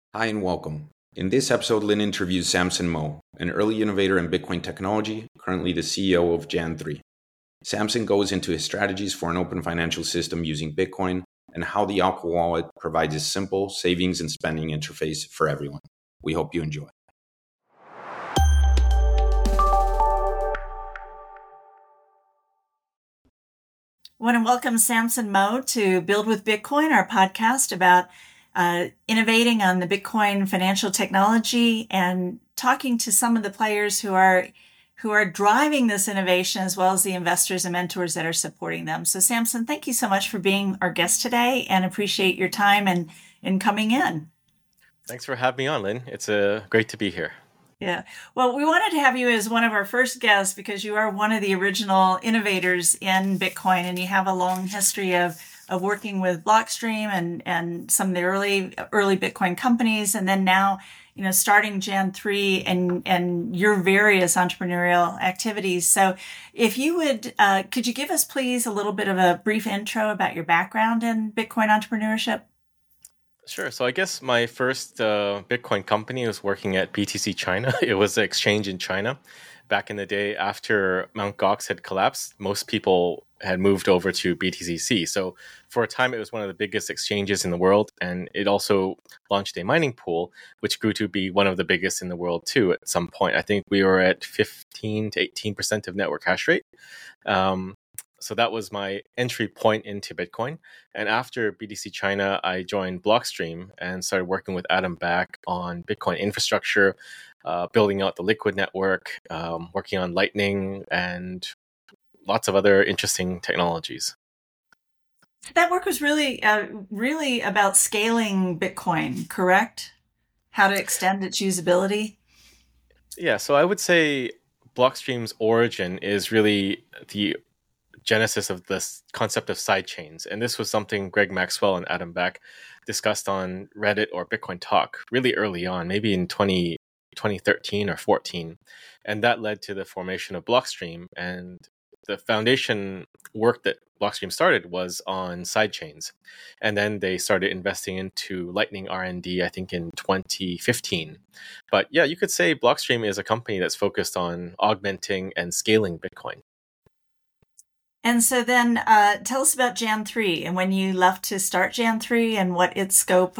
Hi and welcome. In this episode, Lynn interviews Samson Moe, an early innovator in Bitcoin technology, currently the CEO of Jan3. Samson goes into his strategies for an open financial system using Bitcoin and how the Aqua Wallet provides a simple savings and spending interface for everyone. We hope you enjoy. I want to welcome Samson Moe to Build with Bitcoin, our podcast about innovating on the Bitcoin financial technology and talking to some of the players who are driving this innovation, as well as the investors and mentors that are supporting them. So Samson, thank you so much for being our guest today and appreciate your time and coming in. Thanks for having me on, Lynn. It's great to be here. Yeah. Well, we wanted to have you as one of our first guests because you are one of the original innovators in Bitcoin and you have a long history of working with Blockstream and some of the early Bitcoin companies. And then now, starting Jan3 and your various entrepreneurial activities. So if you would, could you give us please a little bit of a brief intro about your background in Bitcoin entrepreneurship? Sure. So I guess my first Bitcoin company was working at BTC China. It was an exchange in China. Back in the day after Mt. Gox had collapsed, most people had moved over to BTCC. So for a time, it was one of the biggest exchanges in the world. And it also launched a mining pool, which grew to be one of the biggest in the world too at some point. I think we were at 15 to 18% of network hash rate. So that was my entry point into Bitcoin. And after BTC China, I joined Blockstream and started working with Adam Back on Bitcoin infrastructure, building out the Liquid network, working on Lightning, and lots of other interesting technologies. That work was really about scaling Bitcoin, correct? How to extend its usability? Yeah, so I would say Blockstream's origin is really the genesis of this concept of sidechains. And this was something Greg Maxwell and Adam Back discussed on Reddit or Bitcoin Talk really early on, maybe in 2013 or 14. And that led to the formation of Blockstream. And the foundation work that Blockstream started was on sidechains. And then they started investing into Lightning R&D, I think in 2015. But yeah, you could say Blockstream is a company that's focused on augmenting and scaling Bitcoin. And so then tell us about Jan3 and when you left to start Jan3 and what its scope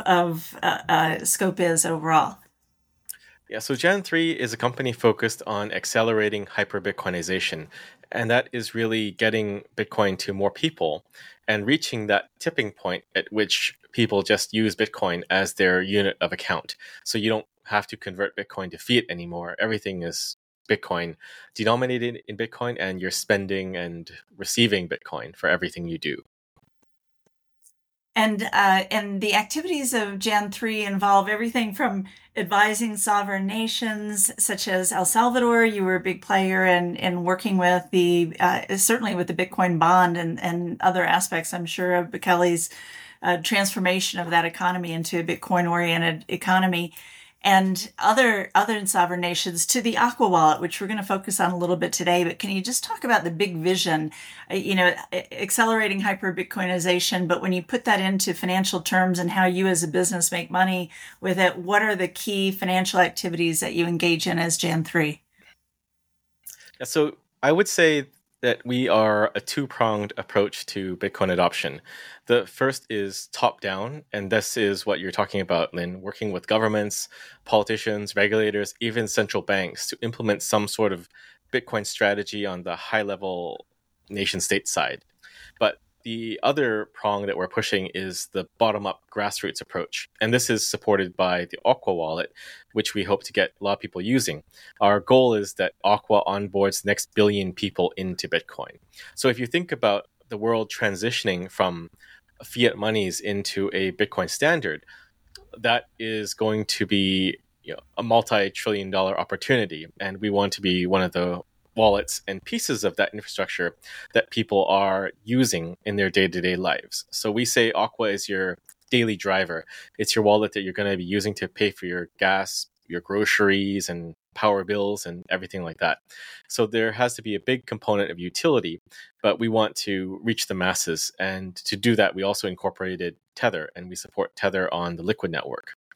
is overall. Yeah, so Jan3 is a company focused on accelerating hyper-Bitcoinization. And that is really getting Bitcoin to more people and reaching that tipping point at which people just use Bitcoin as their unit of account. So you don't have to convert Bitcoin to fiat anymore. Everything is Bitcoin denominated in Bitcoin, and you're spending and receiving Bitcoin for everything you do. And the activities of Jan3 involve everything from advising sovereign nations such as El Salvador. You were a big player in working with certainly with the Bitcoin bond and other aspects, I'm sure, of Bukele's transformation of that economy into a Bitcoin-oriented economy. And other sovereign nations to the Aqua Wallet, which we're going to focus on a little bit today. But can you just talk about the big vision, accelerating hyper-Bitcoinization, but when you put that into financial terms and how you as a business make money with it, what are the key financial activities that you engage in as Jan3? Yeah, so I would say that we are a two-pronged approach to Bitcoin adoption. The first is top-down, and this is what you're talking about, Lynn, working with governments, politicians, regulators, even central banks to implement some sort of Bitcoin strategy on the high-level nation-state side. But the other prong that we're pushing is the bottom-up grassroots approach. And this is supported by the Aqua Wallet, which we hope to get a lot of people using. Our goal is that Aqua onboards the next billion people into Bitcoin. So if you think about the world transitioning from fiat monies into a Bitcoin standard, that is going to be a multi-trillion-dollar opportunity. And we want to be one of the wallets and pieces of that infrastructure that people are using in their day-to-day lives. So we say Aqua is your daily driver. It's your wallet that you're going to be using to pay for your gas, your groceries, and power bills, and everything like that. So there has to be a big component of utility, but we want to reach the masses. And to do that, we also incorporated Tether, and we support Tether on the Liquid network.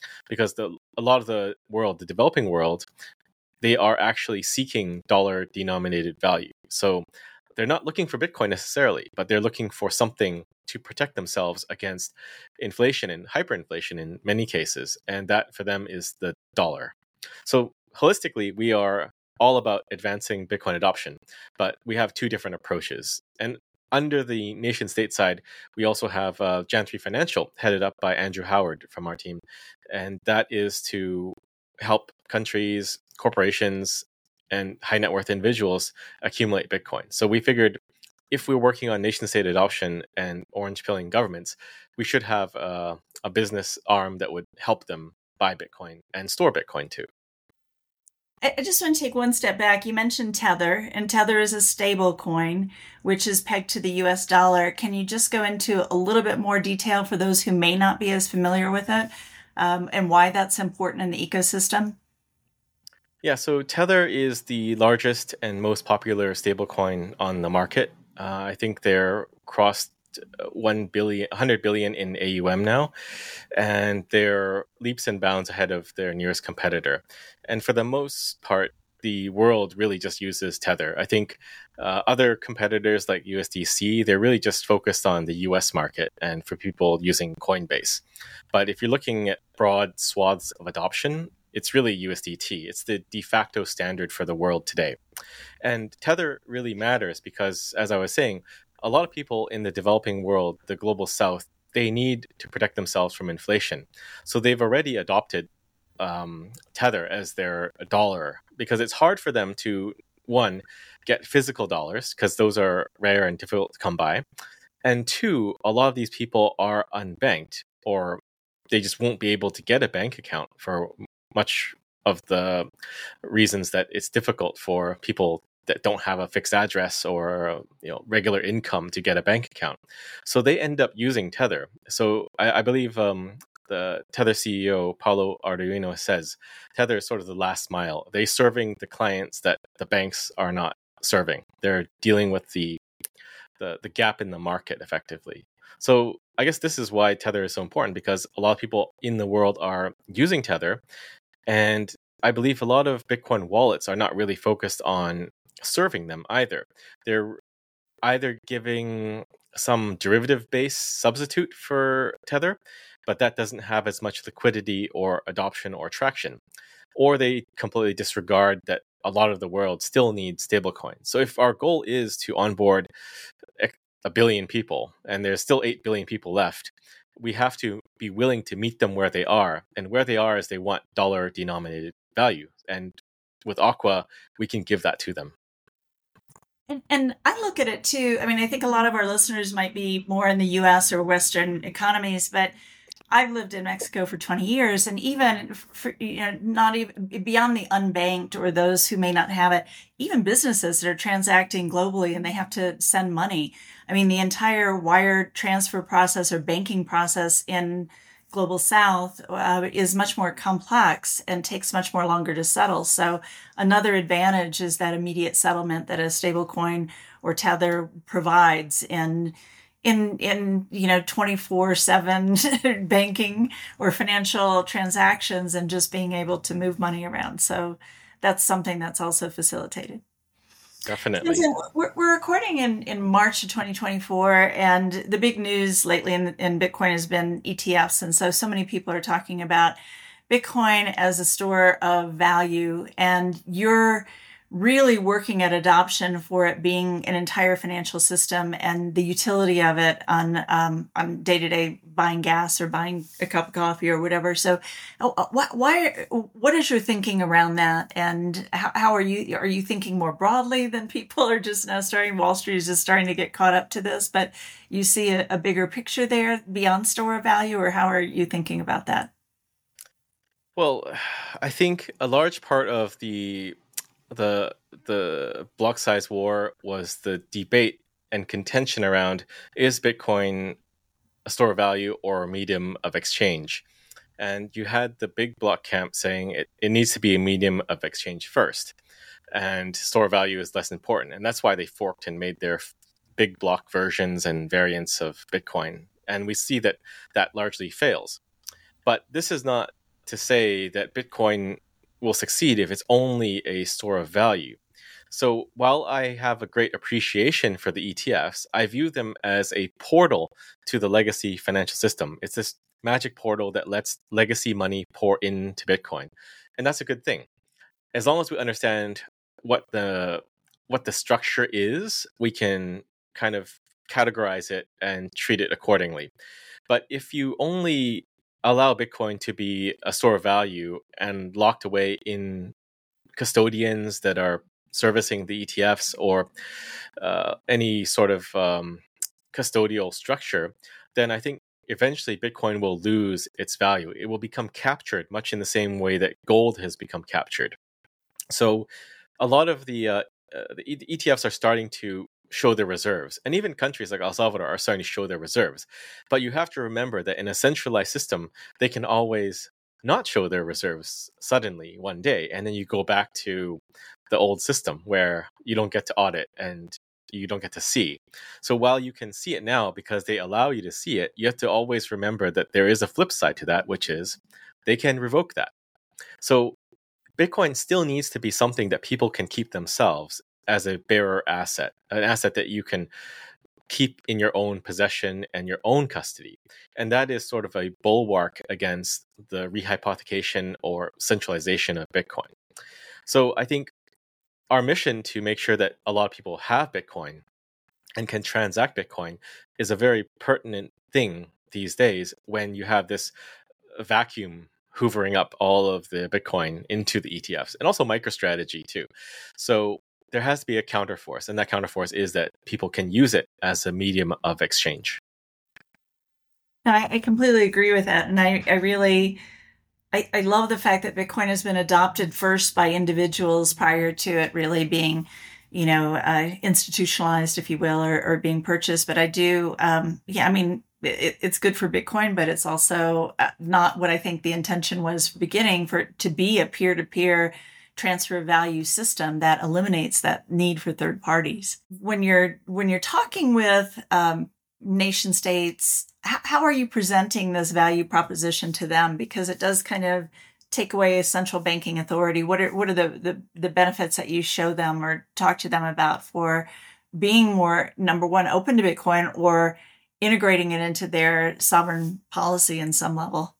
because a lot of the world, the developing world, they are actually seeking dollar denominated value. So they're not looking for Bitcoin necessarily, but they're looking for something to protect themselves against inflation and hyperinflation in many cases. And that for them is the dollar. So holistically, we are all about advancing Bitcoin adoption, but we have two different approaches. And under the nation state side, we also have Jan3 Financial, headed up by Andrew Howard from our team. And that is to help countries, corporations, and high net worth individuals accumulate Bitcoin. So we figured if we're working on nation state adoption and orange pilling governments, we should have a business arm that would help them buy Bitcoin and store Bitcoin too. I just want to take one step back. You mentioned Tether, and Tether is a stable coin, which is pegged to the US dollar. Can you just go into a little bit more detail for those who may not be as familiar with it, and why that's important in the ecosystem? Yeah, so Tether is the largest and most popular stablecoin on the market. I think they're crossed 100 billion in AUM now, and they're leaps and bounds ahead of their nearest competitor. And for the most part, the world really just uses Tether. I think other competitors like USDC, they're really just focused on the US market and for people using Coinbase. But if you're looking at broad swaths of adoption, it's really USDT. It's the de facto standard for the world today. And Tether really matters because, as I was saying, a lot of people in the developing world, the global south, they need to protect themselves from inflation. So they've already adopted Tether as their dollar because it's hard for them to, one, get physical dollars because those are rare and difficult to come by. And two, a lot of these people are unbanked or they just won't be able to get a bank account for much of the reasons that it's difficult for people that don't have a fixed address or regular income to get a bank account. So they end up using Tether. So I believe the Tether CEO, Paulo Arduino, says Tether is sort of the last mile. They're serving the clients that the banks are not serving. They're dealing with the gap in the market effectively. So I guess this is why Tether is so important, because a lot of people in the world are using Tether. And I believe a lot of Bitcoin wallets are not really focused on serving them either. They're either giving some derivative-based substitute for Tether, but that doesn't have as much liquidity or adoption or traction. Or they completely disregard that a lot of the world still needs stablecoins. So if our goal is to onboard 1 billion people, and there's still 8 billion people left, we have to be willing to meet them where they are. And where they are is they want dollar-denominated value. And with Aqua, we can give that to them. And I look at it too. I mean, I think a lot of our listeners might be more in the US or Western economies, but I've lived in Mexico for 20 years, and even for, not even beyond the unbanked or those who may not have it, even businesses that are transacting globally and they have to send money. I mean, the entire wire transfer process or banking process in Global South is much more complex and takes much more longer to settle. So another advantage is that immediate settlement that a stablecoin or Tether provides in 24/7 banking or financial transactions and just being able to move money around. So that's something that's also facilitated. Definitely. We're recording in March of 2024, and the big news lately in Bitcoin has been ETFs. And so many people are talking about Bitcoin as a store of value, and you're really working at adoption for it being an entire financial system and the utility of it on day-to-day buying gas or buying a cup of coffee or whatever. So what is your thinking around that? And how are you thinking more broadly than people are just now starting? Wall Street is just starting to get caught up to this, but you see a bigger picture there beyond store of value, or how are you thinking about that? Well, I think a large part of the block size war was the debate and contention around, is Bitcoin a store of value or a medium of exchange? And you had the big block camp saying it needs to be a medium of exchange first, and store of value is less important. And that's why they forked and made their big block versions and variants of Bitcoin. And we see that largely fails. But this is not to say that Bitcoin will succeed if it's only a store of value. So while I have a great appreciation for the ETFs, I view them as a portal to the legacy financial system. It's this magic portal that lets legacy money pour into Bitcoin. And that's a good thing. As long as we understand what the structure is, we can kind of categorize it and treat it accordingly. But if you only allow Bitcoin to be a store of value and locked away in custodians that are servicing the ETFs or any sort of custodial structure, then I think eventually Bitcoin will lose its value. It will become captured much in the same way that gold has become captured. So a lot of the ETFs are starting to show their reserves. And even countries like El Salvador are starting to show their reserves. But you have to remember that in a centralized system, they can always not show their reserves suddenly one day. And then you go back to the old system where you don't get to audit and you don't get to see. So while you can see it now because they allow you to see it, you have to always remember that there is a flip side to that, which is they can revoke that. So Bitcoin still needs to be something that people can keep themselves as a bearer asset, an asset that you can keep in your own possession and your own custody. And that is sort of a bulwark against the rehypothecation or centralization of Bitcoin. So I think our mission to make sure that a lot of people have Bitcoin and can transact Bitcoin is a very pertinent thing these days when you have this vacuum hoovering up all of the Bitcoin into the ETFs, and also MicroStrategy too. So there has to be a counterforce, and that counterforce is that people can use it as a medium of exchange. I completely agree with that. And I love the fact that Bitcoin has been adopted first by individuals prior to it really being, institutionalized, if you will, or being purchased. But I do, it's good for Bitcoin, but it's also not what I think the intention was from the beginning, for it to be a peer-to-peer transfer of value system that eliminates that need for third parties. When you're talking with nation states, how are you presenting this value proposition to them? Because it does kind of take away a central banking authority. What are the benefits that you show them or talk to them about for being more, number one, open to Bitcoin, or integrating it into their sovereign policy in some level?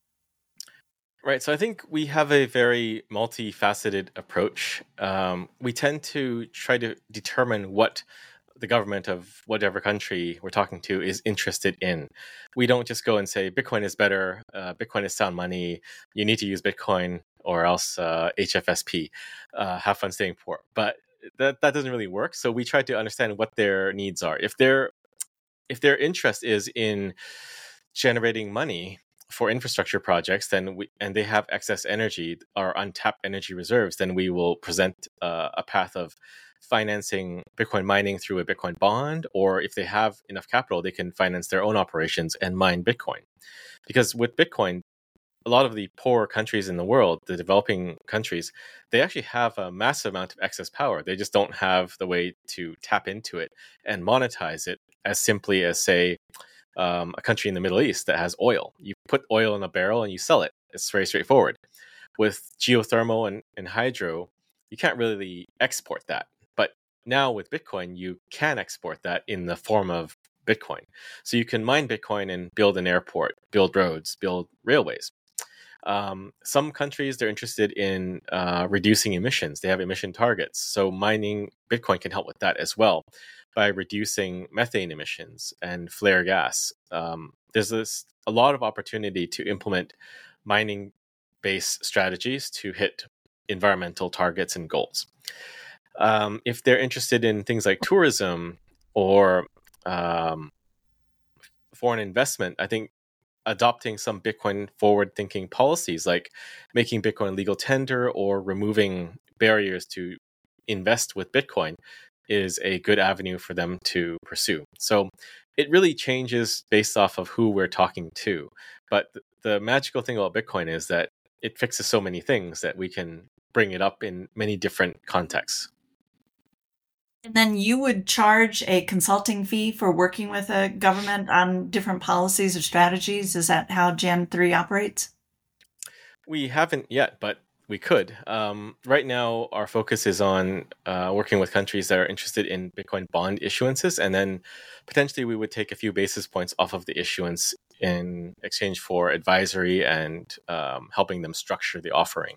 Right. So I think we have a very multifaceted approach. We tend to try to determine what the government of whatever country we're talking to is interested in. We don't just go and say, Bitcoin is better, Bitcoin is sound money, you need to use Bitcoin or else HFSP, have fun staying poor. But that doesn't really work. So we try to understand what their needs are. If their interest is in generating money for infrastructure projects, and they have excess energy or untapped energy reserves, then we will present a path of financing Bitcoin mining through a Bitcoin bond, or if they have enough capital, they can finance their own operations and mine Bitcoin. Because with Bitcoin, a lot of the poorer countries in the world, the developing countries, they actually have a massive amount of excess power. They just don't have the way to tap into it and monetize it as simply as, say, a country in the Middle East that has oil. You put oil in a barrel and you sell it. It's very straightforward. With geothermal and hydro, you can't really export that. But now with Bitcoin, you can export that in the form of Bitcoin. So you can mine Bitcoin and build an airport, build roads, build railways. Some countries, they're interested in reducing emissions. They have emission targets. So mining Bitcoin can help with that as well by reducing methane emissions and flare gas. There's a lot of opportunity to implement mining-based strategies to hit environmental targets and goals. If they're interested in things like tourism or foreign investment, I think adopting some Bitcoin forward-thinking policies, like making Bitcoin legal tender or removing barriers to invest with Bitcoin, is a good avenue for them to pursue. So it really changes based off of who we're talking to. But the magical thing about Bitcoin is that it fixes so many things that we can bring it up in many different contexts. And then you would charge a consulting fee for working with a government on different policies or strategies. Is that how Jan 3 operates? We haven't yet, but we could. Right now, our focus is on working with countries that are interested in Bitcoin bond issuances, and then potentially we would take a few basis points off of the issuance in exchange for advisory and helping them structure the offering.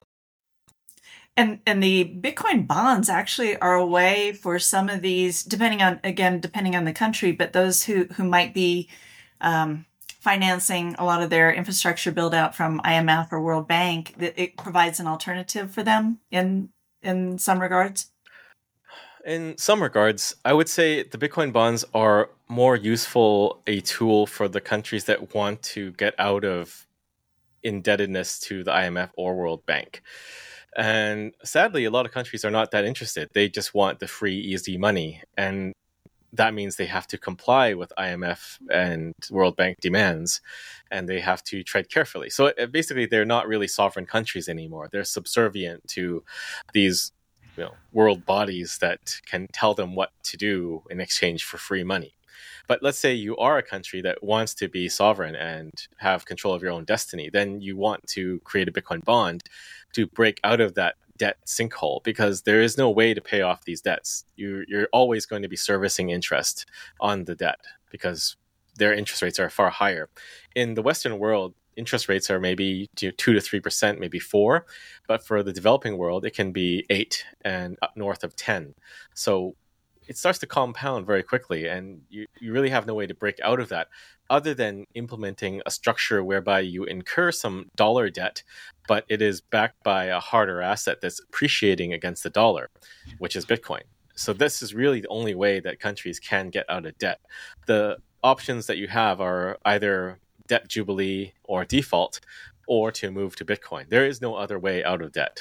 And the Bitcoin bonds actually are a way for some of these, depending on the country, but those who might be financing a lot of their infrastructure build out from IMF or World Bank, that it provides an alternative for them in some regards. In some regards, I would say the Bitcoin bonds are more useful a tool for the countries that want to get out of indebtedness to the IMF or World Bank. And sadly, a lot of countries are not that interested. They just want the free, easy money. And that means they have to comply with IMF and World Bank demands, and they have to tread carefully. So basically, they're not really sovereign countries anymore. They're subservient to these world bodies that can tell them what to do in exchange for free money. But let's say you are a country that wants to be sovereign and have control of your own destiny, then you want to create a Bitcoin bond to break out of that debt sinkhole, because there is no way to pay off these debts. You're always going to be servicing interest on the debt because their interest rates are far higher. In the Western world, interest rates are maybe 2 to 3%, maybe 4%. But for the developing world, it can be 8 and up north of 10. So it starts to compound very quickly, and you really have no way to break out of that other than implementing a structure whereby you incur some dollar debt, but it is backed by a harder asset that's appreciating against the dollar, which is Bitcoin. So this is really the only way that countries can get out of debt. The options that you have are either debt jubilee or default, or to move to Bitcoin. There is no other way out of debt.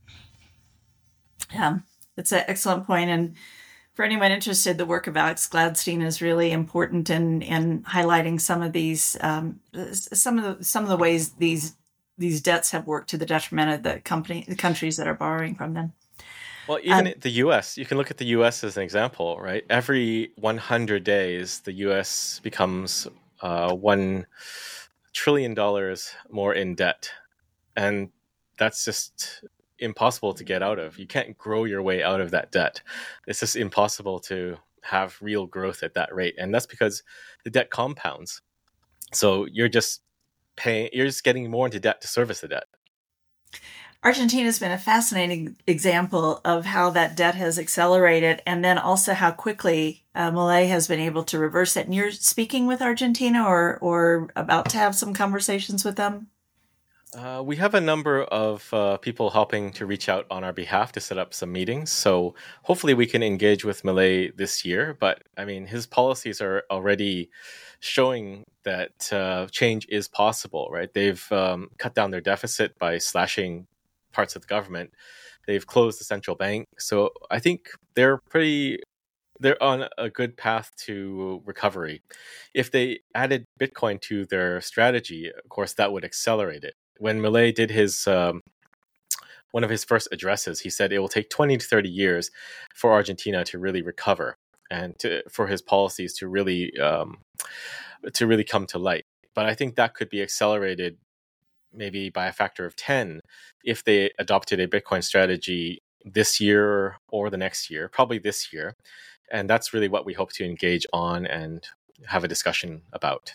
Yeah, that's an excellent point. And for anyone interested, the work of Alex Gladstein is really important in highlighting some of these some of the ways these debts have worked to the detriment of the countries that are borrowing from them. Well, even the U.S., you can look at the U.S. as an example, right? Every 100 days, the U.S. becomes $1 trillion more in debt, and that's just impossible to get out of. You can't grow your way out of that debt. It's just impossible to have real growth at that rate, and that's because the debt compounds. So you're just getting more into debt to service the debt. Argentina has been a fascinating example of how that debt has accelerated, and then also how quickly Milei has been able to reverse it. And you're speaking with Argentina or about to have some conversations with them? We have a number of people helping to reach out on our behalf to set up some meetings. So hopefully we can engage with Milei this year. But I mean, his policies are already showing that change is possible, right? They've cut down their deficit by slashing parts of the government. They've closed the central bank. So I think they're on a good path to recovery. If they added Bitcoin to their strategy, of course, that would accelerate it. When Milei did his one of his first addresses, he said it will take 20 to 30 years for Argentina to really recover and for his policies to really come to light. But I think that could be accelerated maybe by a factor of 10 if they adopted a Bitcoin strategy this year or the next year, probably this year. And that's really what we hope to engage on and have a discussion about.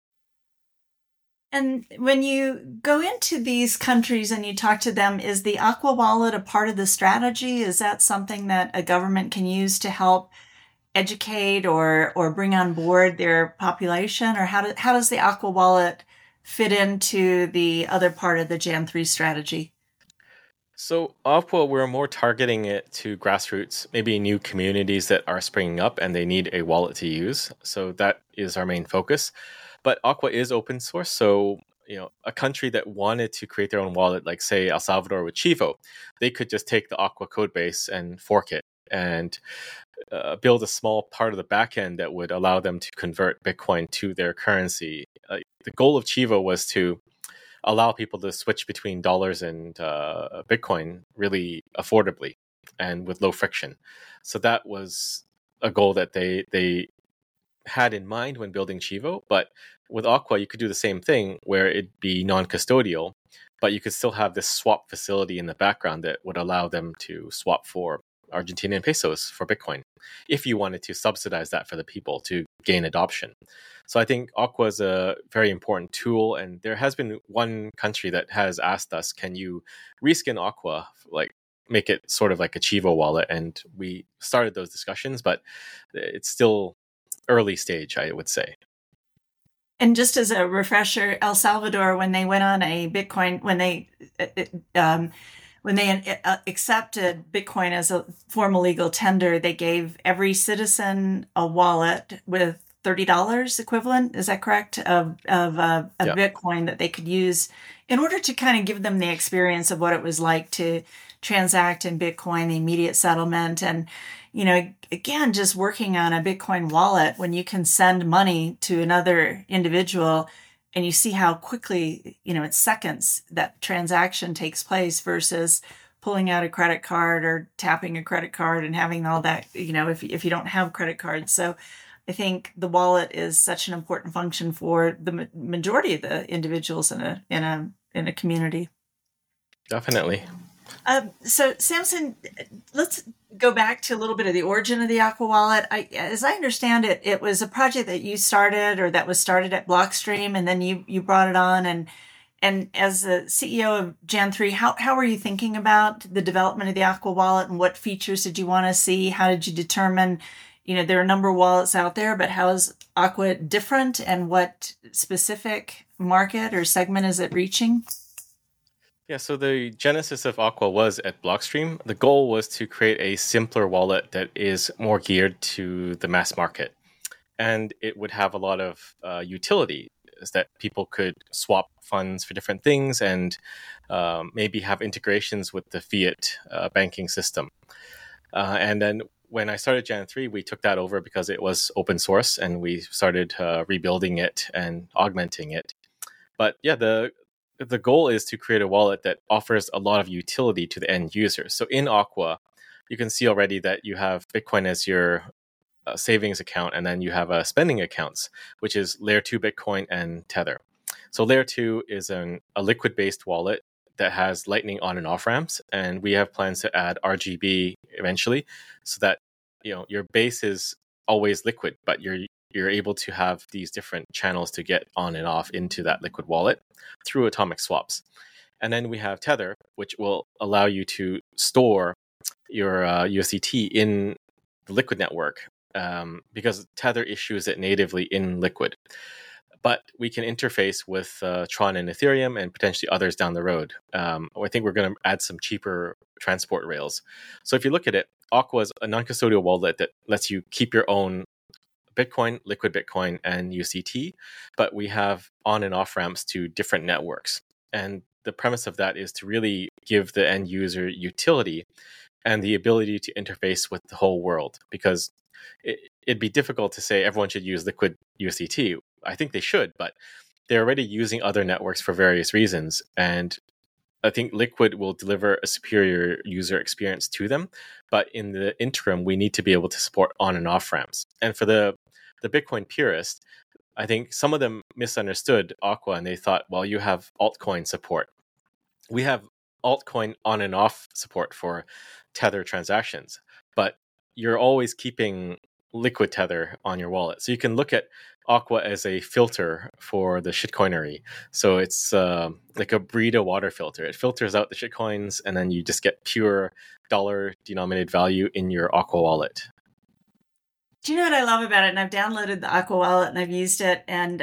And when you go into these countries and you talk to them, is the Aqua Wallet a part of the strategy? Is that something that a government can use to help educate or bring on board their population? Or how does the Aqua Wallet fit into the other part of the Jan3 strategy? So Aqua, we're more targeting it to grassroots, maybe new communities that are springing up and they need a wallet to use. So that is our main focus. But Aqua is open source, so a country that wanted to create their own wallet, like say El Salvador with Chivo, they could just take the Aqua code base and fork it and build a small part of the backend that would allow them to convert Bitcoin to their currency. The goal of Chivo was to allow people to switch between dollars and Bitcoin really affordably and with low friction. So that was a goal that they had in mind when building Chivo. But with Aqua, you could do the same thing where it'd be non-custodial. but you could still have this swap facility in the background that would allow them to swap for Argentinian pesos for Bitcoin if you wanted to subsidize that for the people to gain adoption. So I think Aqua is a very important tool, and there has been one country that has asked us, can you reskin Aqua, like make it sort of like a Chivo wallet? And we started those discussions, but it's still early stage, I would say. And just as a refresher, El Salvador, when they went on a Bitcoin, when they accepted Bitcoin as a formal legal tender, they gave every citizen a wallet with $30 equivalent, is that correct, of Bitcoin that they could use in order to kind of give them the experience of what it was like to transact in Bitcoin, the immediate settlement. And, again, just working on a Bitcoin wallet when you can send money to another individual and you see how quickly, it's seconds that transaction takes place versus pulling out a credit card or tapping a credit card and having all that, if you don't have credit cards. So I think the wallet is such an important function for the majority of the individuals in a community. Definitely. So Samson, let's go back to a little bit of the origin of the Aqua wallet. As I understand it, it was a project that you started, or that was started at Blockstream, and then you brought it on. And as the CEO of Jan3, how were you thinking about the development of the Aqua wallet, and what features did you want to see? How did you determine? There are a number of wallets out there, but how is Aqua different, and what specific market or segment is it reaching? Yeah, so the genesis of Aqua was at Blockstream. The goal was to create a simpler wallet that is more geared to the mass market. And it would have a lot of utility, is that people could swap funds for different things and maybe have integrations with the fiat banking system. And then when I started Jan3, we took that over because it was open source, and we started rebuilding it and augmenting it. But yeah, the goal is to create a wallet that offers a lot of utility to the end user. So in Aqua, you can see already that you have Bitcoin as your savings account, and then you have spending accounts, which is Layer 2 Bitcoin and Tether. So Layer 2 is a liquid-based wallet that has Lightning on and off ramps, and we have plans to add RGB eventually, so that your base is always liquid, but you're able to have these different channels to get on and off into that liquid wallet through atomic swaps. And then we have Tether, which will allow you to store your USDT in the Liquid network, because Tether issues it natively in Liquid. But we can interface with Tron and Ethereum, and potentially others down the road. I think we're going to add some cheaper transport rails. So if you look at it, Aqua is a non-custodial wallet that lets you keep your own Bitcoin, Liquid Bitcoin, and USDT, but we have on and off ramps to different networks. And the premise of that is to really give the end user utility and the ability to interface with the whole world, because it'd be difficult to say everyone should use Liquid USDT. I think they should, but they're already using other networks for various reasons. And I think Liquid will deliver a superior user experience to them. But in the interim, we need to be able to support on and off ramps. And for the Bitcoin purist, I think some of them misunderstood Aqua, and they thought, well, you have altcoin support. We have altcoin on and off support for Tether transactions, but you're always keeping Liquid Tether on your wallet. So you can look at Aqua as a filter for the shitcoinery. So it's like a Brita water filter. It filters out the shitcoins, and then you just get pure dollar-denominated value in your Aqua wallet. Do you know what I love about it? And I've downloaded the Aqua wallet and I've used it. And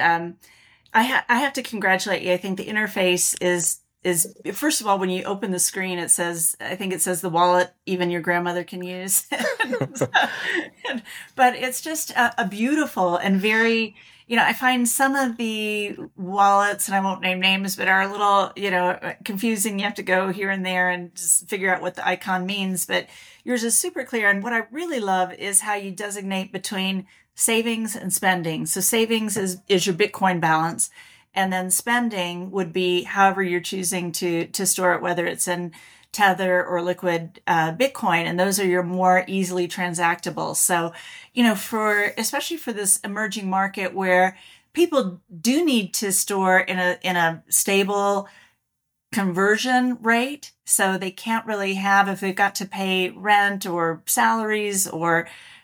I have to congratulate you. I think the interface is first of all, when you open the screen, I think it says the wallet even your grandmother can use. But it's just a beautiful and very, I find some of the wallets, and I won't name names, but are a little, confusing. You have to go here and there and just figure out what the icon means. But yours is super clear. And what I really love is how you designate between savings and spending. So savings is your Bitcoin balance. And then spending would be however you're choosing to store it, whether it's in Tether or Liquid Bitcoin. And those are your more easily transactable. So, especially for this emerging market where people do need to store in a stable conversion rate. So they can't really have, if they've got to pay rent or salaries or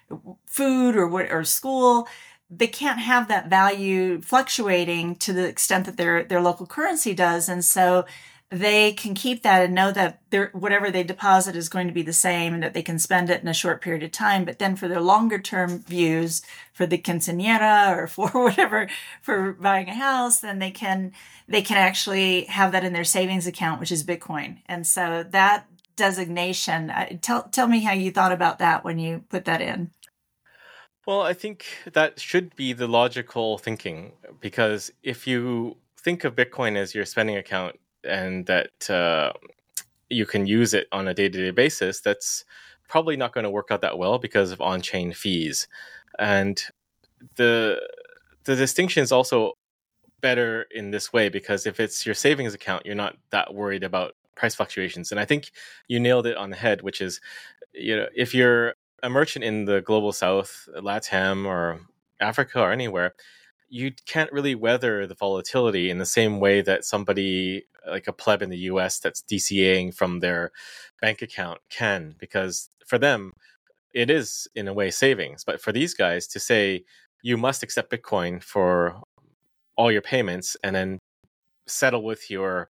food or school, they can't have that value fluctuating to the extent that their local currency does. And so they can keep that and know that whatever they deposit is going to be the same and that they can spend it in a short period of time. But then for their longer term views, for the quinceañera or for whatever, for buying a house, then they can actually have that in their savings account, which is Bitcoin. And so that designation, tell me how you thought about that when you put that in. Well, I think that should be the logical thinking, because if you think of Bitcoin as your spending account and that you can use it on a day-to-day basis, that's probably not going to work out that well because of on-chain fees. And the distinction is also better in this way, because if it's your savings account, you're not that worried about price fluctuations. And I think you nailed it on the head, which is, if you're a merchant in the global south, LATAM or Africa or anywhere, you can't really weather the volatility in the same way that somebody like a pleb in the US that's DCAing from their bank account can, because for them, it is in a way savings. But for these guys to say, you must accept Bitcoin for all your payments and then settle with your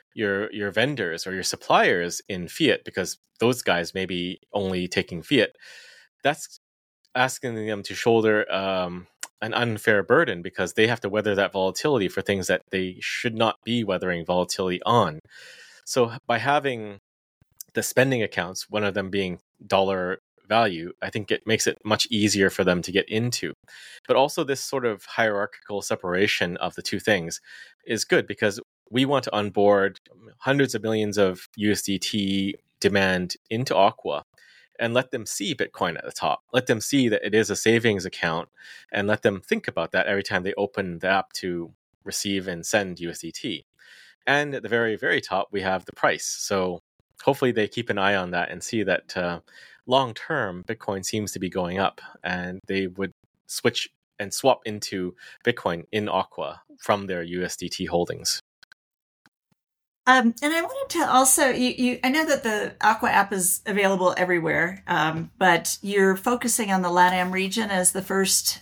vendors or your suppliers in fiat, because those guys may be only taking fiat, that's asking them to shoulder an unfair burden, because they have to weather that volatility for things that they should not be weathering volatility on. So by having the spending accounts, one of them being dollar value, I think it makes it much easier for them to get into. But also this sort of hierarchical separation of the two things is good, because we want to onboard hundreds of millions of USDT demand into Aqua and let them see Bitcoin at the top. Let them see that it is a savings account and let them think about that every time they open the app to receive and send USDT. And at the very, very top, we have the price. So hopefully they keep an eye on that and see that long term, Bitcoin seems to be going up, and they would switch and swap into Bitcoin in Aqua from their USDT holdings. And I wanted to also, I know that the Aqua app is available everywhere, but you're focusing on the LATAM region as the first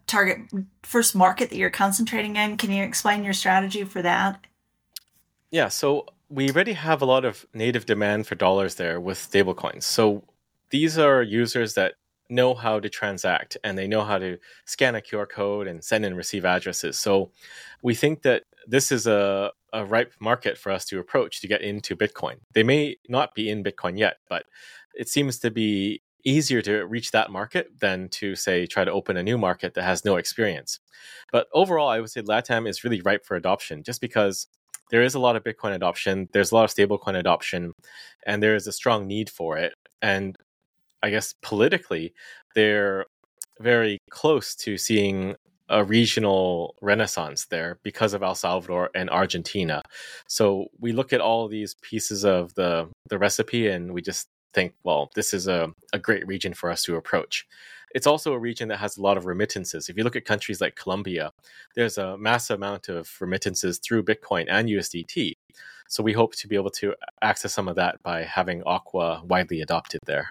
first market that you're concentrating in. Can you explain your strategy for that? Yeah, so we already have a lot of native demand for dollars there with stablecoins. So these are users that know how to transact, and they know how to scan a QR code and send and receive addresses. So we think that this is a ripe market for us to approach to get into Bitcoin. They may not be in Bitcoin yet, but it seems to be easier to reach that market than to, say, try to open a new market that has no experience. But overall, I would say LATAM is really ripe for adoption, just because there is a lot of Bitcoin adoption, there's a lot of stablecoin adoption, and there is a strong need for it. And I guess politically, they're very close to seeing a regional renaissance there because of El Salvador and Argentina. So we look at all these pieces of the recipe and we just think, well, this is a great region for us to approach. It's also a region that has a lot of remittances. If you look at countries like Colombia, there's a massive amount of remittances through Bitcoin and USDT. So we hope to be able to access some of that by having Aqua widely adopted there.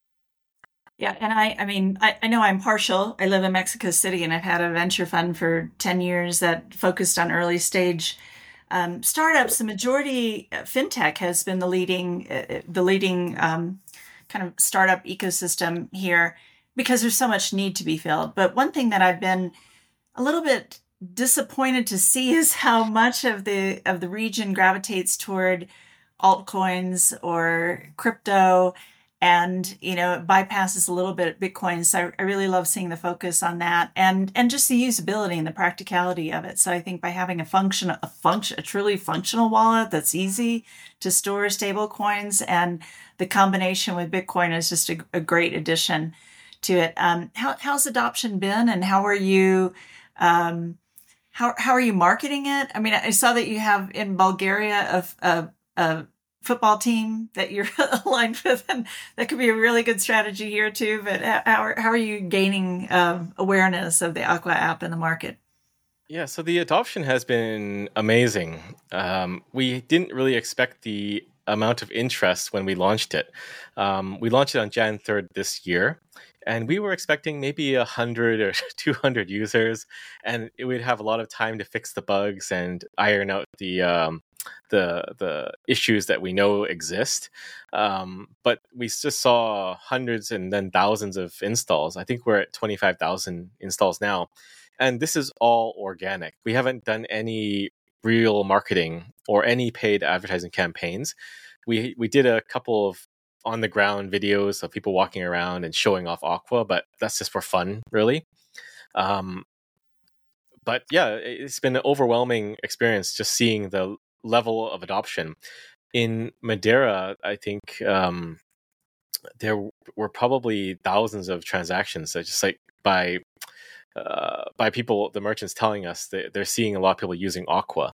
Yeah, and I know I'm partial. I live in Mexico City, and I've had a venture fund for 10 years that focused on early stage startups. The majority fintech has been the leading kind of startup ecosystem here because there's so much need to be filled. But one thing that I've been a little bit disappointed to see is how much of the region gravitates toward altcoins or crypto. And, it bypasses a little bit Bitcoin. So I really love seeing the focus on that and just the usability and the practicality of it. So I think by having a truly functional wallet that's easy to store stable coins, and the combination with Bitcoin is just a great addition to it. How's adoption been, and how are you marketing it? I mean, I saw that you have in Bulgaria a football team that you're aligned with, and that could be a really good strategy here too. But how are you gaining awareness of the Aqua app in the market? Yeah, so the adoption has been amazing. We didn't really expect the amount of interest when we launched it. We launched it on Jan 3rd this year, and we were expecting maybe 100 or 200 users, and it would have a lot of time to fix the bugs and iron out the issues that we know exist. But we just saw hundreds and then thousands of installs. I think we're at 25,000 installs now, and this is all organic. We haven't done any real marketing or any paid advertising campaigns. We did a couple of on the ground videos of people walking around and showing off Aqua, but that's just for fun, really. Um, but yeah, it's been an overwhelming experience just seeing the level of adoption. In Madeira, I think there were probably thousands of transactions that just like by people, the merchants telling us that they're seeing a lot of people using Aqua.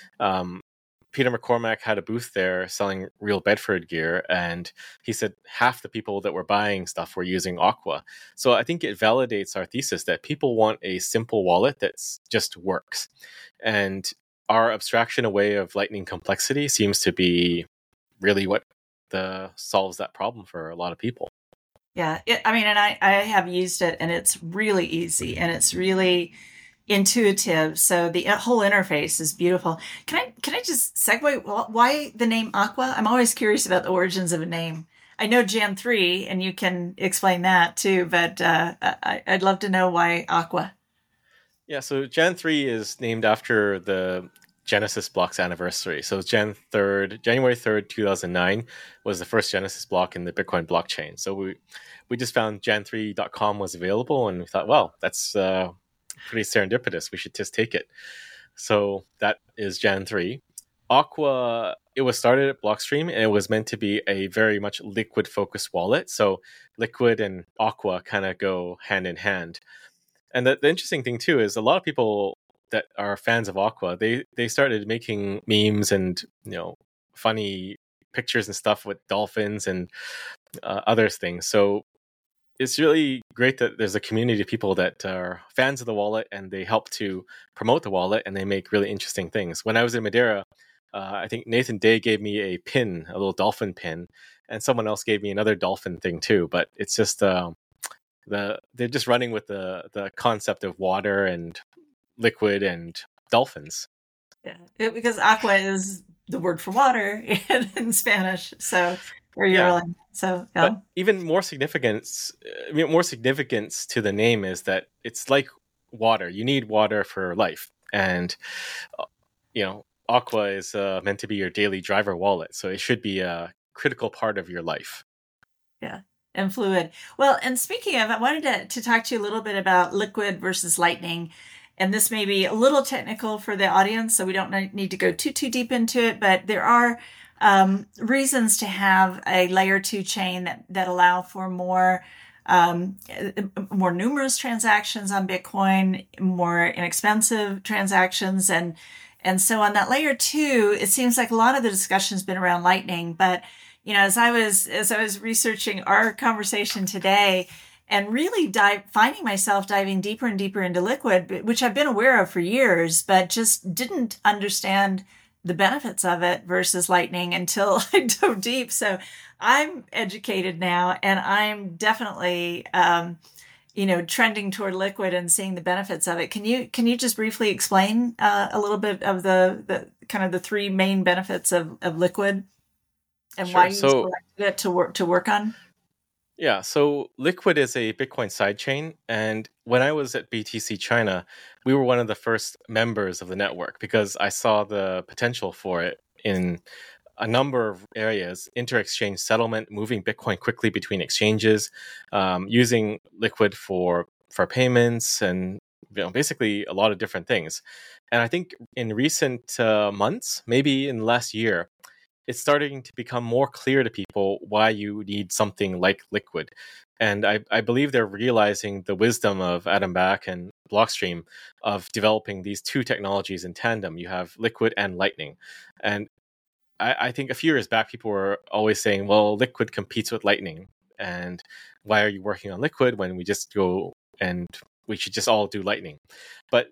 Peter McCormack had a booth there selling real Bedford gear, and he said half the people that were buying stuff were using Aqua. So I think it validates our thesis that people want a simple wallet that just works. And our abstraction away of Lightning complexity seems to be really what solves that problem for a lot of people. Yeah, and I have used it, and it's really easy, and it's really intuitive. So the whole interface is beautiful. Can I just segue? Why the name Aqua? I'm always curious about the origins of a name. I know Jan 3, and you can explain that too, but I'd love to know why Aqua. Yeah, so Jan 3 is named after the Genesis block's anniversary. So January 3rd, 2009 was the first Genesis block in the Bitcoin blockchain. So we just found jan3.com was available, and we thought, well, that's pretty serendipitous. We should just take it. So that is Jan 3. Aqua, it was started at Blockstream, and it was meant to be a very much liquid focused wallet. So liquid and Aqua kind of go hand in hand. And the interesting thing too is a lot of people that are fans of Aqua, they started making memes and funny pictures and stuff with dolphins and other things. So it's really great that there's a community of people that are fans of the wallet, and they help to promote the wallet, and they make really interesting things. When I was in Madeira, I think Nathan Day gave me a pin, a little dolphin pin, and someone else gave me another dolphin thing too. But it's just they're just running with the concept of water and liquid and dolphins. Yeah, because Aqua is the word for water in Spanish. So where you're rolling. So yeah. But even more significance to the name is that it's like water. You need water for life, and Aqua is meant to be your daily driver wallet, so it should be a critical part of your life. Yeah, and fluid. Well, and speaking of, I wanted to talk to you a little bit about Liquid versus Lightning. And this may be a little technical for the audience, so we don't need to go too deep into it, but there are reasons to have a layer 2 chain that allow for more numerous transactions on Bitcoin, more inexpensive transactions. And so on that layer 2, it seems like a lot of the discussion has been around Lightning. But, as I was researching our conversation today, and really finding myself diving deeper and deeper into Liquid, which I've been aware of for years, but just didn't understand the benefits of it versus Lightning until I dove deep. So I'm educated now, and I'm definitely, trending toward Liquid and seeing the benefits of it. Can you just briefly explain a little bit of the kind of the three main benefits of Liquid and why you selected it to work on? Yeah, so Liquid is a Bitcoin sidechain, and when I was at BTC China, we were one of the first members of the network because I saw the potential for it in a number of areas: inter-exchange settlement, moving Bitcoin quickly between exchanges, using Liquid for payments, and basically a lot of different things. And I think in recent months, maybe in the last year, it's starting to become more clear to people why you need something like Liquid. And I believe they're realizing the wisdom of Adam Back and Blockstream of developing these two technologies in tandem. You have Liquid and Lightning. And I think a few years back, people were always saying, well, Liquid competes with Lightning. And why are you working on Liquid when we just go and we should just all do Lightning? But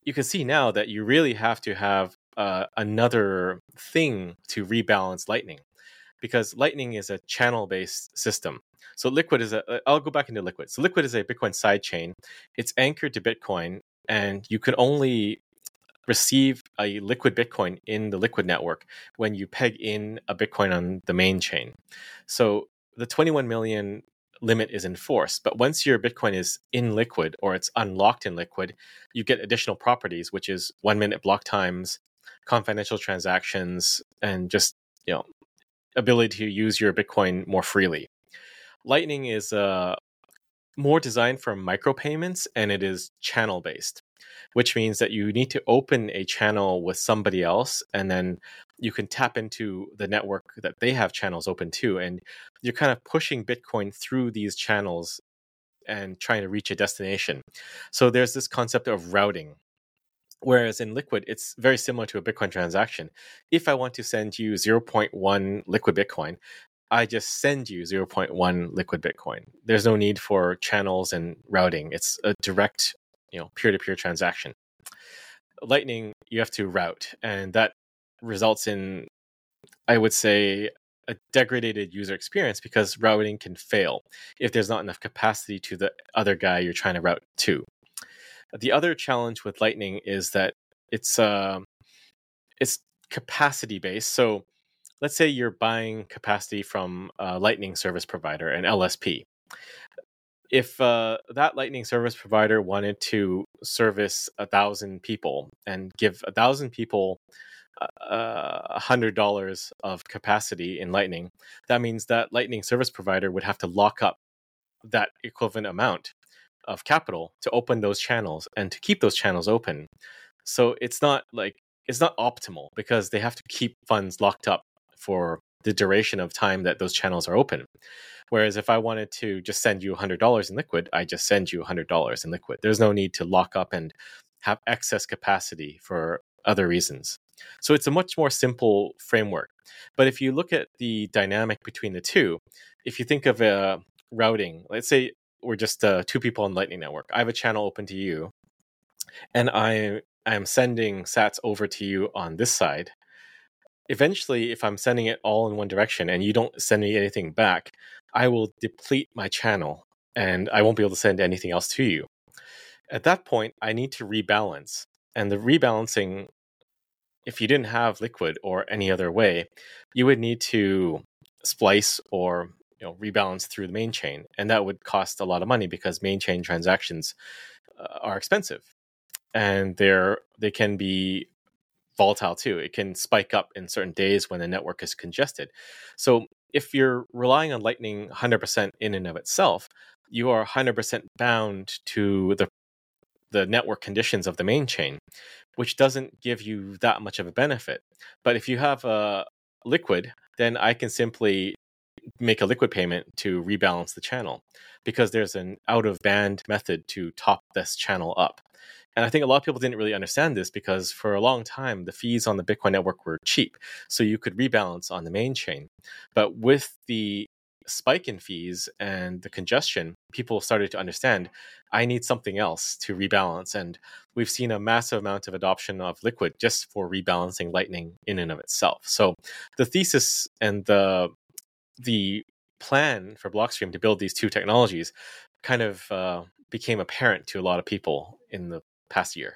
you can see now that you really have to have another thing to rebalance Lightning, because Lightning is a channel-based system. So Liquid is I'll go back into Liquid. So Liquid is a Bitcoin sidechain. It's anchored to Bitcoin, and you can only receive a Liquid Bitcoin in the Liquid network when you peg in a Bitcoin on the main chain. So the 21 million limit is enforced, but once your Bitcoin is in Liquid or it's unlocked in Liquid, you get additional properties, which is 1 minute block times, confidential transactions, and just ability to use your Bitcoin more freely. Lightning is more designed for micropayments, and it is channel based, which means that you need to open a channel with somebody else, and then you can tap into the network that they have channels open to, and you're kind of pushing Bitcoin through these channels and trying to reach a destination. So there's this concept of routing. Whereas in Liquid, it's very similar to a Bitcoin transaction. If I want to send you 0.1 Liquid Bitcoin, I just send you 0.1 Liquid Bitcoin. There's no need for channels and routing. It's a direct, peer-to-peer transaction. Lightning, you have to route, and that results in, I would say, a degraded user experience, because routing can fail if there's not enough capacity to the other guy you're trying to route to. The other challenge with Lightning is that it's capacity based. So let's say you're buying capacity from a Lightning service provider, an LSP. If that Lightning service provider wanted to service 1,000 people and give 1,000 people $100 of capacity in Lightning, that means that Lightning service provider would have to lock up that equivalent amount of capital to open those channels and to keep those channels open. So it's not optimal, because they have to keep funds locked up for the duration of time that those channels are open. Whereas if I wanted to just send you $100 in Liquid, I just send you $100 in Liquid. There's no need to lock up and have excess capacity for other reasons. So it's a much more simple framework. But if you look at the dynamic between the two, if you think of routing, let's say we're just two people on Lightning Network. I have a channel open to you, and I am sending sats over to you on this side. Eventually, if I'm sending it all in one direction and you don't send me anything back, I will deplete my channel and I won't be able to send anything else to you. At that point, I need to rebalance. And the rebalancing, if you didn't have Liquid or any other way, you would need to splice or rebalance through the main chain, and that would cost a lot of money, because main chain transactions are expensive, and they can be volatile too. It can spike up in certain days when the network is congested. So if you're relying on Lightning 100% in and of itself, you are 100% bound to the network conditions of the main chain, which doesn't give you that much of a benefit. But if you have a Liquid, then I can simply make a Liquid payment to rebalance the channel, because there's an out of band method to top this channel up. And I think a lot of people didn't really understand this, because for a long time, the fees on the Bitcoin network were cheap. So you could rebalance on the main chain. But with the spike in fees and the congestion, people started to understand, I need something else to rebalance. And we've seen a massive amount of adoption of Liquid just for rebalancing Lightning in and of itself. So the thesis and the plan for Blockstream to build these two technologies kind of became apparent to a lot of people in the past year.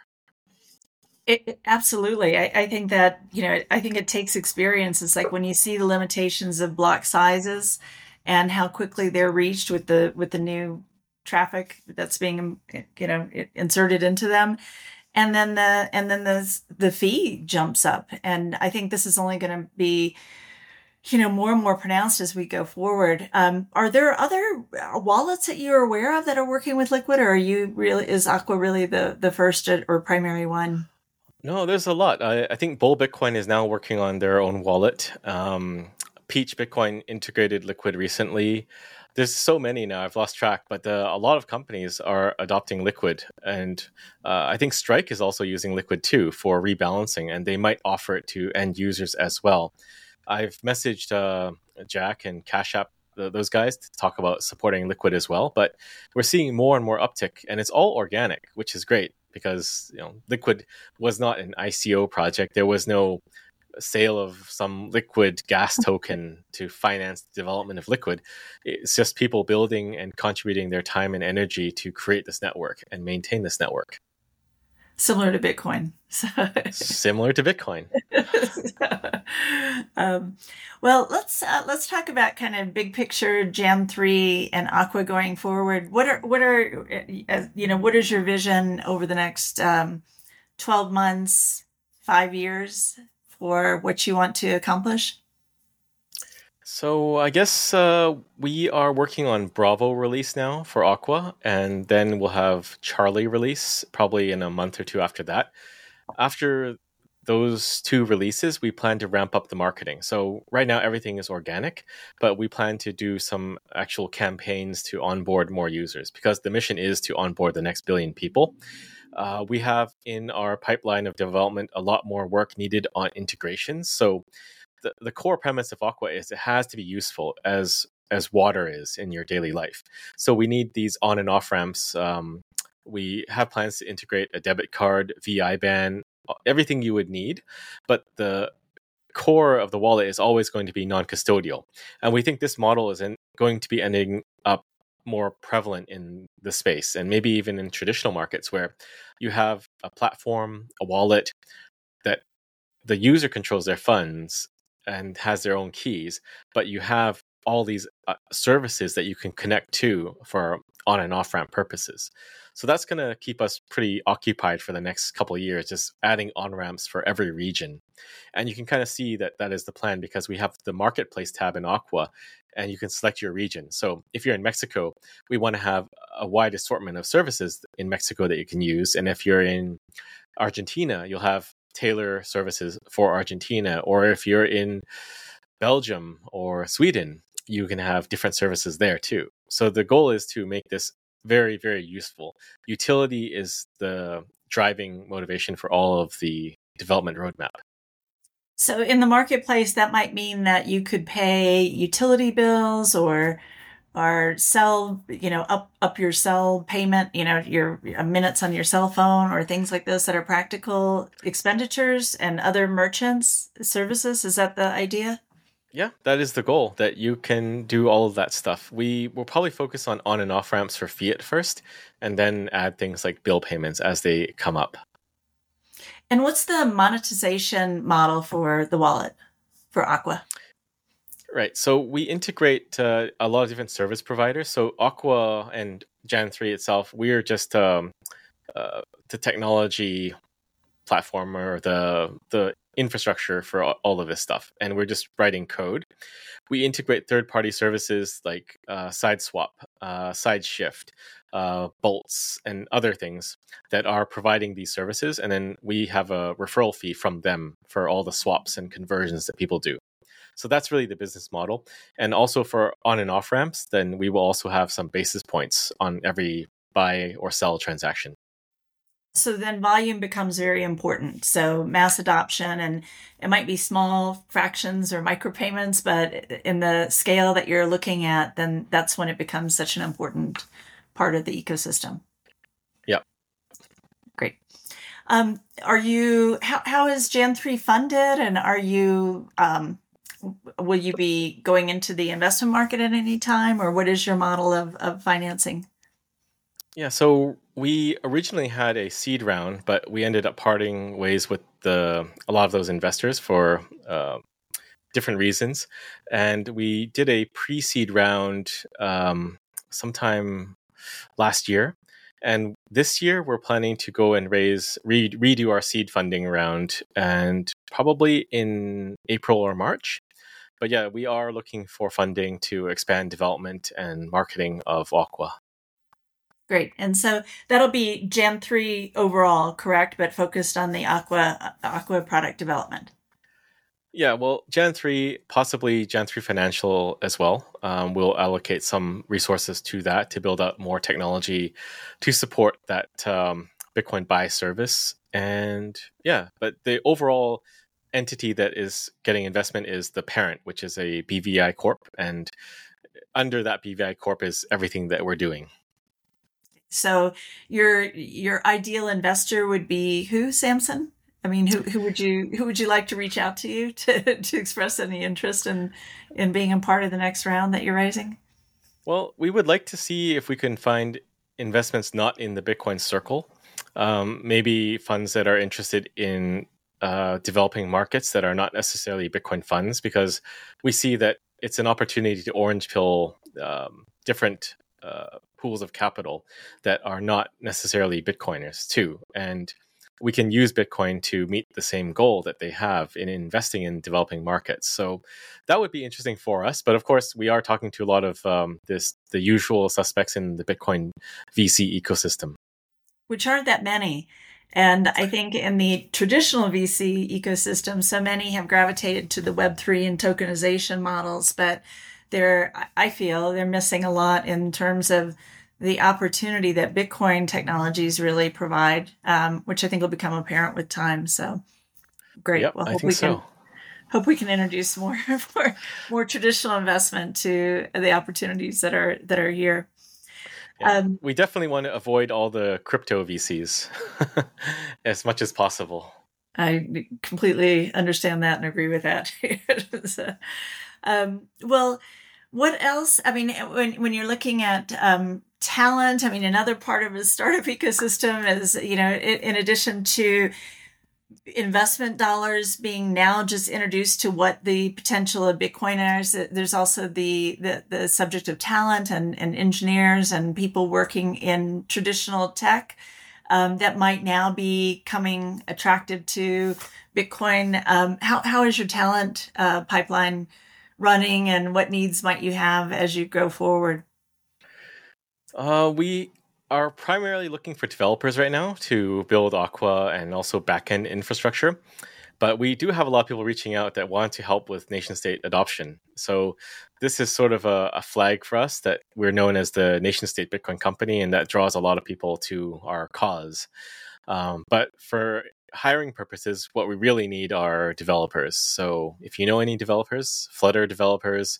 Absolutely. I think that, I think it takes experience. It's like when you see the limitations of block sizes and how quickly they're reached with the new traffic that's being, inserted into them. And then the fee jumps up. And I think this is only going to be more and more pronounced as we go forward. Are there other wallets that you're aware of that are working with Liquid, or is Aqua really the first or primary one? No, there's a lot. I think Bull Bitcoin is now working on their own wallet. Peach Bitcoin integrated Liquid recently. There's so many now, I've lost track, but a lot of companies are adopting Liquid. And I think Strike is also using Liquid too for rebalancing, and they might offer it to end users as well. I've messaged Jack and Cash App, those guys, to talk about supporting Liquid as well. But we're seeing more and more uptick, and it's all organic, which is great, because Liquid was not an ICO project. There was no sale of some liquid gas token to finance the development of Liquid. It's just people building and contributing their time and energy to create this network and maintain this network. Similar to Bitcoin. Similar to Bitcoin. Well, let's talk about kind of big picture Jan3 and Aqua going forward. What is your vision over the next 12 months, 5 years for what you want to accomplish? So I guess we are working on Bravo release now for Aqua, and then we'll have Charlie release probably in a month or two after that. After those two releases, we plan to ramp up the marketing. So right now everything is organic, but we plan to do some actual campaigns to onboard more users, because the mission is to onboard the next billion people. We have in our pipeline of development a lot more work needed on integrations. So the core premise of Aqua is it has to be useful as water is in your daily life. So we need these on and off ramps. We have plans to integrate a debit card, VIBAN, everything you would need. But the core of the wallet is always going to be non-custodial. And we think this model is going to be ending up more prevalent in the space, and maybe even in traditional markets where you have a platform, a wallet that the user controls their funds and has their own keys, but you have all these services that you can connect to for on and off ramp purposes. So that's going to keep us pretty occupied for the next couple of years, just adding on ramps for every region. And you can kind of see that is the plan, because we have the marketplace tab in Aqua, and you can select your region. So if you're in Mexico, we want to have a wide assortment of services in Mexico that you can use. And if you're in Argentina, you'll have tailor services for Argentina. Or if you're in Belgium or Sweden, you can have different services there too. So the goal is to make this very, very useful. Utility is the driving motivation for all of the development roadmap. So in the marketplace, that might mean that you could pay utility bills or sell, up your cell payment, your minutes on your cell phone or things like this that are practical expenditures, and other merchants services. Is that the idea? Yeah, that is the goal, that you can do all of that stuff. We will probably focus on and off ramps for fiat first, and then add things like bill payments as they come up. And what's the monetization model for the wallet, for Aqua? Right. So we integrate a lot of different service providers. So Aqua and Jan3 itself, we are just the technology platform, or the infrastructure for all of this stuff, and we're just writing code. We integrate third-party services like SideSwap, SideShift, Bolts, and other things that are providing these services, and then we have a referral fee from them for all the swaps and conversions that people do. So that's really the business model. And also for on and off ramps, then we will also have some basis points on every buy or sell transaction. So then volume becomes very important. So mass adoption, and it might be small fractions or micropayments, but in the scale that you're looking at, then that's when it becomes such an important part of the ecosystem. Yeah. Great. How is Jan3 funded, and will you be going into the investment market at any time, or what is your model of financing? Yeah, so we originally had a seed round, but we ended up parting ways with a lot of those investors for different reasons. And we did a pre-seed round sometime last year. And this year, we're planning to go and redo our seed funding round, and probably in April or March. But yeah, we are looking for funding to expand development and marketing of Aqua. Great. And so that'll be Jan3 overall, correct? But focused on the Aqua product development. Yeah, well, Jan3, possibly Jan3 Financial as well. We'll allocate some resources to that to build out more technology to support that Bitcoin buy service. And yeah, but the overall entity that is getting investment is the parent, which is a BVI Corp. And under that BVI Corp is everything that we're doing. So your ideal investor would be who, Samson? I mean, who would you like to reach out to you to express any interest in being a part of the next round that you're raising? Well, we would like to see if we can find investments not in the Bitcoin circle, maybe funds that are interested in developing markets that are not necessarily Bitcoin funds, because we see that it's an opportunity to orange pill different pools of capital that are not necessarily Bitcoiners too. And we can use Bitcoin to meet the same goal that they have in investing in developing markets. So that would be interesting for us. But of course, we are talking to a lot of the usual suspects in the Bitcoin VC ecosystem, which aren't that many. And I think in the traditional VC ecosystem, so many have gravitated to the Web3 and tokenization models, but I feel they're missing a lot in terms of the opportunity that Bitcoin technologies really provide, which I think will become apparent with time. So great. Yep, Well, I think so. Hope we can introduce more traditional investment to the opportunities that are here. Yeah, we definitely want to avoid all the crypto VCs as much as possible. I completely understand that and agree with that. So, well, what else? I mean, when you're looking at talent, I mean, another part of the startup ecosystem is, in addition to investment dollars being now just introduced to what the potential of Bitcoiners, there's also the subject of talent and engineers and people working in traditional tech that might now be coming attracted to Bitcoin. How is your talent pipeline running, and what needs might you have as you go forward? We are primarily looking for developers right now to build Aqua and also backend infrastructure. But we do have a lot of people reaching out that want to help with nation state adoption. So this is sort of a flag for us that we're known as the nation state Bitcoin company, and that draws a lot of people to our cause. But for hiring purposes, what we really need are developers. So if you know any developers, Flutter developers,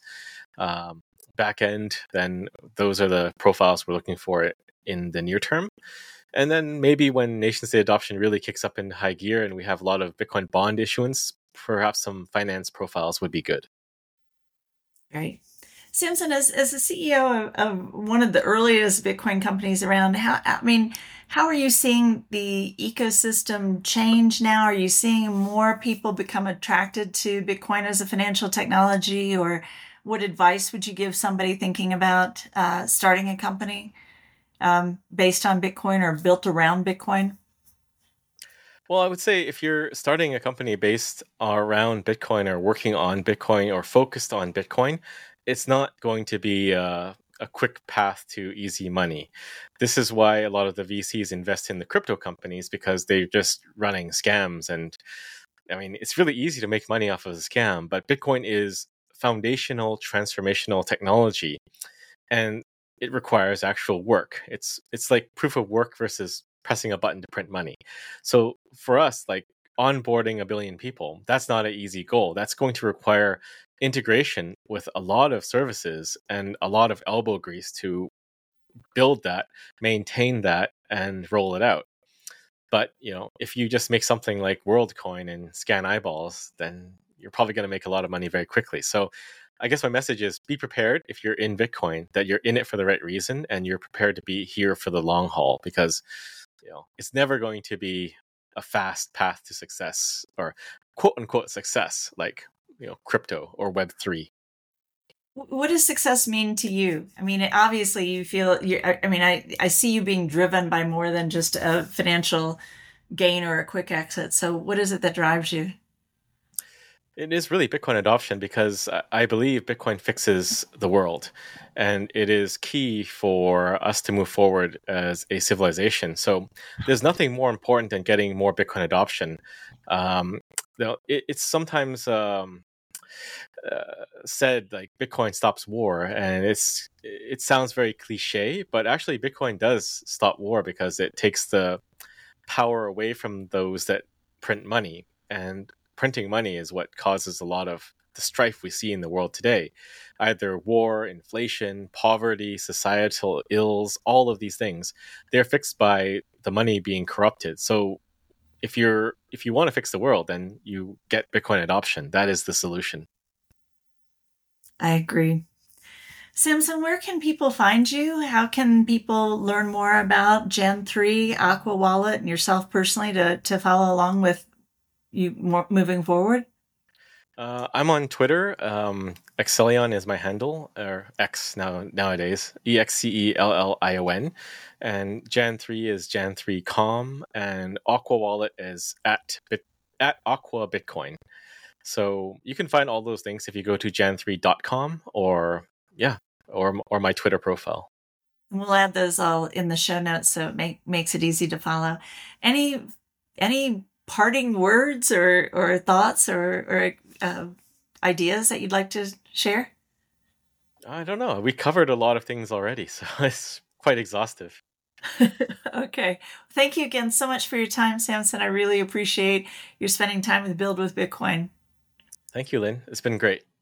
backend, then those are the profiles we're looking for in the near term. And then maybe when nation state adoption really kicks up in high gear and we have a lot of Bitcoin bond issuance, perhaps some finance profiles would be good. Right. Samson, as the CEO of one of the earliest Bitcoin companies around, how are you seeing the ecosystem change now? Are you seeing more people become attracted to Bitcoin as a financial technology, or what advice would you give somebody thinking about starting a company based on Bitcoin or built around Bitcoin? Well, I would say if you're starting a company based around Bitcoin or working on Bitcoin or focused on Bitcoin, it's not going to be a quick path to easy money. This is why a lot of the VCs invest in the crypto companies, because they're just running scams. And I mean, it's really easy to make money off of a scam, but Bitcoin is foundational, transformational technology, and it requires actual work. It's like proof of work versus pressing a button to print money. So for us, like onboarding 1 billion people, that's not an easy goal. That's going to require integration with a lot of services and a lot of elbow grease to build that, maintain that, and roll it out. But if you just make something like WorldCoin and scan eyeballs, then you're probably going to make a lot of money very quickly. So I guess my message is be prepared if you're in Bitcoin, that you're in it for the right reason and you're prepared to be here for the long haul, because it's never going to be a fast path to success, or quote unquote success, like crypto or Web3. What does success mean to you? I mean, obviously you feel I see you being driven by more than just a financial gain or a quick exit. So what is it that drives you? It is really Bitcoin adoption, because I believe Bitcoin fixes the world, and it is key for us to move forward as a civilization. So there's nothing more important than getting more Bitcoin adoption. It's sometimes said like Bitcoin stops war, and it sounds very cliche, but actually Bitcoin does stop war, because it takes the power away from those that print money, and printing money is what causes a lot of the strife we see in the world today. Either war, inflation, poverty, societal ills, all of these things, they're fixed by the money being corrupted. So if you want to fix the world, then you get Bitcoin adoption. That is the solution. I agree. Samson, where can people find you? How can people learn more about Gen3, Aqua Wallet, and yourself personally to follow along with you moving forward? I'm on Twitter. Excellion is my handle, or X nowadays. EXCELLION. And Jan3 is Jan3Com, and Aqua Wallet is at Aqua Bitcoin. So you can find all those things if you go to jan3.com or my Twitter profile. We'll add those all in the show notes so it makes it easy to follow. Any parting words or thoughts or ideas that you'd like to share? I don't know. We covered a lot of things already, so it's quite exhaustive. Okay. Thank you again so much for your time, Samson. I really appreciate you spending time with Build with Bitcoin. Thank you, Lynn. It's been great.